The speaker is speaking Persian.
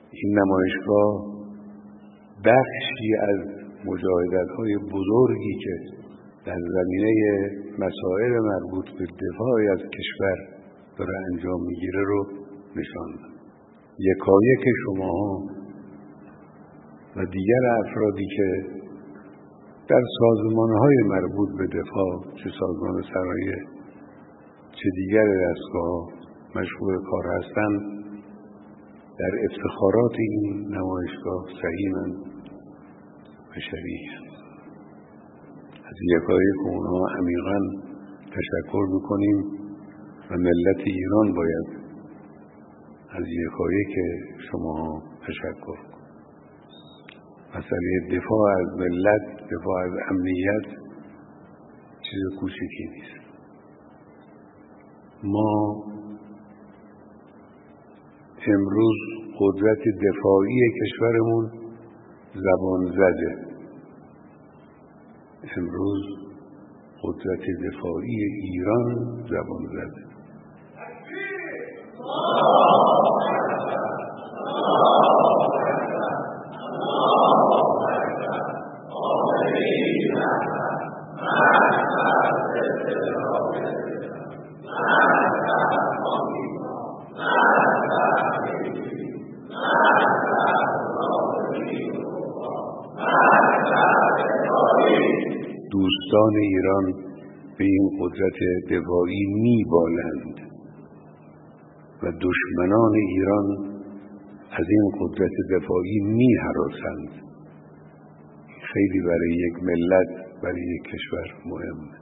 این نمایشگاه بخشی از مجاهدت‌های بزرگی که در زمینه مسائل مربوط به دفاع از کشور داره انجام میگیره رو نشان داد. یکایک شماها و دیگر افرادی که در سازمان‌های مربوط به دفاع، چه سازمان سرایه چه دیگر دستگاه مشغول کار هستند، در افتخارات این نمایشگاه سهیمند و شریکند. از یکایک اونها عمیقاً تشکر میکنیم و ملت ایران باید از یکایک شما تشکر کنیم. مسئله دفاع از ملت، دفاع از امنیت چیز کوچکی نیست. ما امروز قدرت دفاعی کشورمون زبان زده. امروز قدرت دفاعی ایران زبان زده. دوستان ایران به این قدرت دفاعی میبالند و دشمنان ایران از این قدرت دفاعی میهراسند. خیلی برای یک ملت، برای یک کشور مهمه.